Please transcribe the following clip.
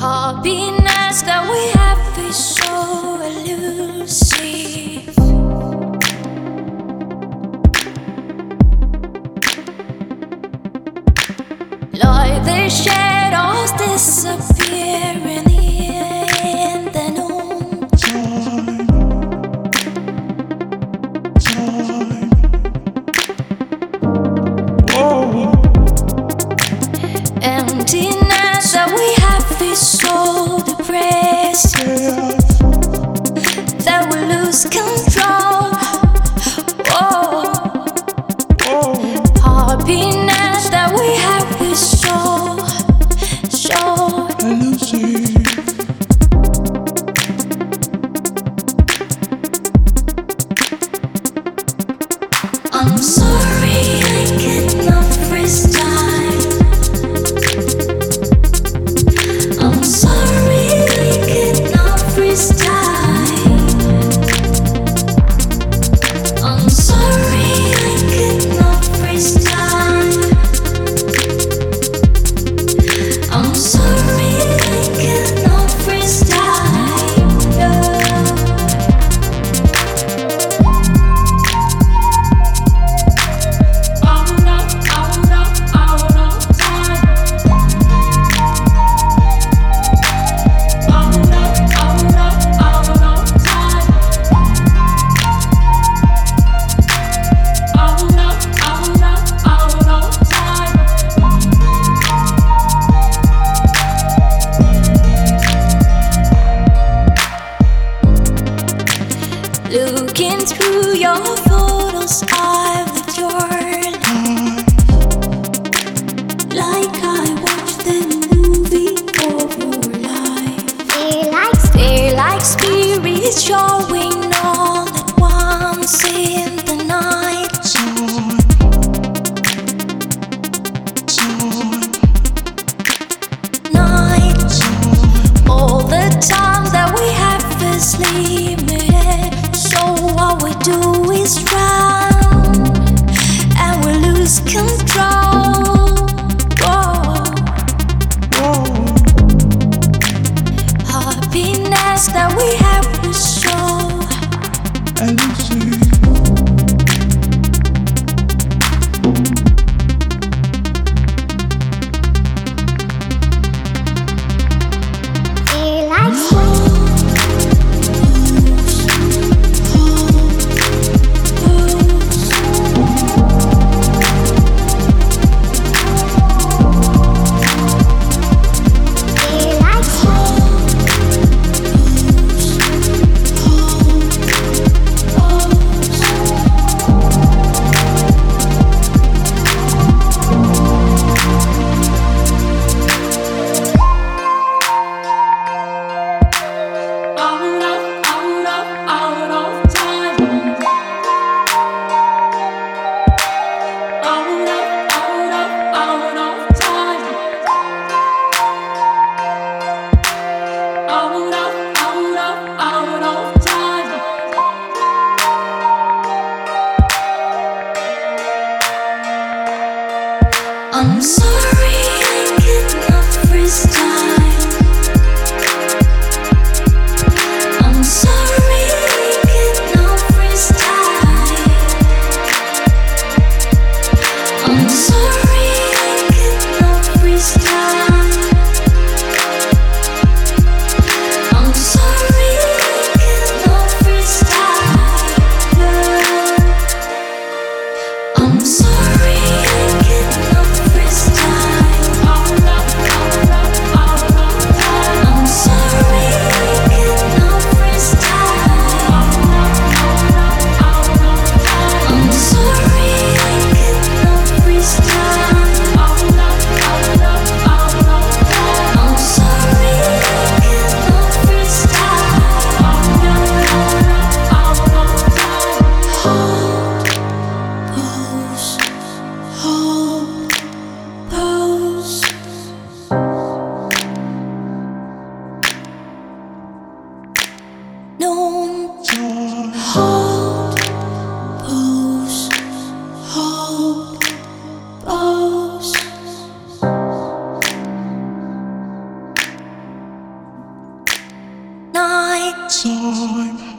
Happiness that we have is so elusive. Like the shadows disappearing in the noon. Emptiness that we have is so depressing that we lose control. Happiness that we have is so elusive. I'm sorry I cannot freeze time. I'm sorry I cannot freeze time. I'm sorry I cannot freeze time. I'm sorry I cannot freeze time. No. Looking through your photos, I've lived your life like I watched the movie of your life. They're like spirits showing all at once in the night. All the time that we have is limited. So what we do is run, and we lose control. Happiness that we have is so elusive. I'm sorry I cannot freeze time. I'm sorry I cannot freeze time. I'm sorry I cannot freeze time. I'm sorry I cannot freeze time. I'm sorry I cannot freeze time. night.